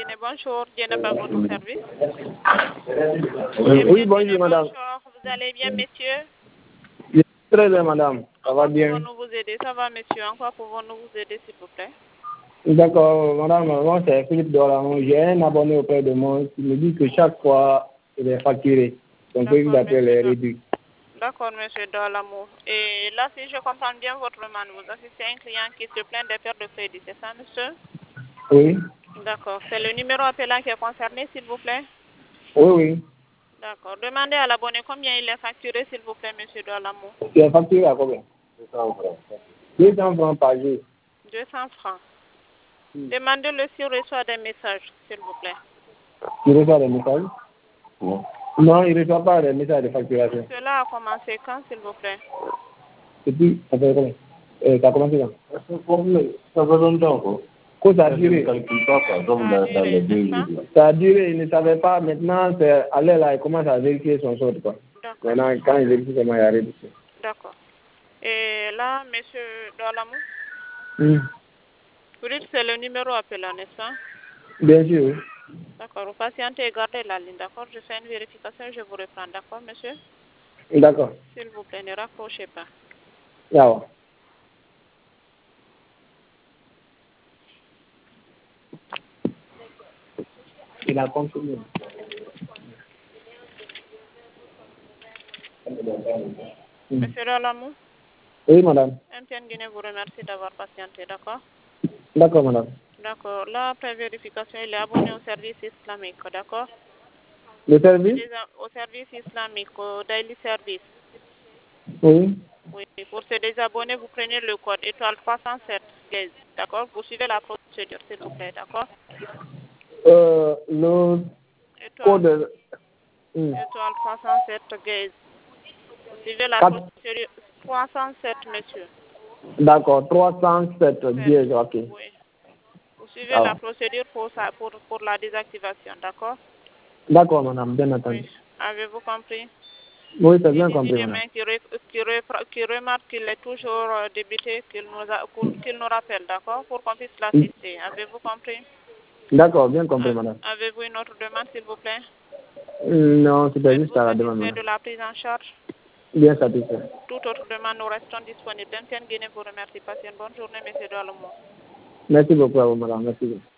Guinée, bonjour. Dieu pas votre service. Oui, bonjour, madame. Bonjour, vous allez bien, messieurs? Très bien, madame. Ça va bien. Pouvons-nous vous aider? Ça va, monsieur? En quoi pouvons-nous vous aider, s'il vous plaît? D'accord, madame. Moi, c'est Philippe Doramon. J'ai un abonné auprès de moi qui me dit que chaque fois, il est facturé. Donc, il appelle les réduits. D'accord, monsieur Dolamou. Et là, si je comprends bien votre demande, vous assistez à un client qui se plaint des pertes de crédit, c'est ça, monsieur? Oui. D'accord. C'est le numéro appelant qui est concerné, s'il vous plaît? Oui, oui. D'accord. Demandez à l'abonné combien il est facturé, s'il vous plaît, monsieur Dolamou. Il est facturé à combien? 200 francs. 200 francs par jour. 200 francs. Demandez-le s'il reçoit des messages, s'il vous plaît. Il reçoit des messages? Non, il ne reçoit pas des messages de facturation. Cela a commencé quand, s'il vous plaît? Depuis, ça fait combien? Ça a commencé quand? Ça fait longtemps. Quoi, ça a duré? Ça a duré, il ne savait pas. Maintenant, c'est aller là, il commence à vérifier son sort, quoi. Maintenant, quand il vérifie comment il arrive ici. D'accord. Et là, monsieur Dolamou, vous dites que c'est le numéro appelant, n'est-ce pas? Bien sûr, oui. D'accord. Vous patientez et gardez la ligne, d'accord? Je fais une vérification et je vous reprends, d'accord, monsieur? D'accord. S'il vous plaît, ne raccrochez pas. D'accord. Il a confirmé. Monsieur Dolamou? Oui, madame. MTN Guinée vous remercie d'avoir patienté, d'accord? D'accord, madame. D'accord. Là, après vérification, il est abonné au service islamique, d'accord? Le service? Au service islamique, au daily service. Oui. Oui. Pour se désabonner, vous prenez le code étoile 307, d'accord? Vous suivez la procédure, s'il vous plaît, d'accord? Le code... Étoile 307, gaze. Vous suivez la procédure 307, monsieur. D'accord, 307 dièse, ok. Oui. Vous suivez la procédure pour la désactivation, d'accord? D'accord, madame, bien entendu. Oui. Avez-vous compris? Oui, c'est bien compris, madame. Demain, qui remarque qu'il est toujours débité, qu'il nous rappelle, d'accord? Pour qu'on puisse l'assister. Avez-vous compris? D'accord, bien compris, madame. Avez-vous une autre demande, s'il vous plaît? Non, c'était juste à la demande, Êtes-vous madame. satisfait de la prise en charge? Bien satisfait. Toute autre demande, nous restons disponibles. MTN Guinée vous remercie. Passez une bonne journée, monsieur Dolamou. Merci beaucoup à vous, madame. Merci beaucoup.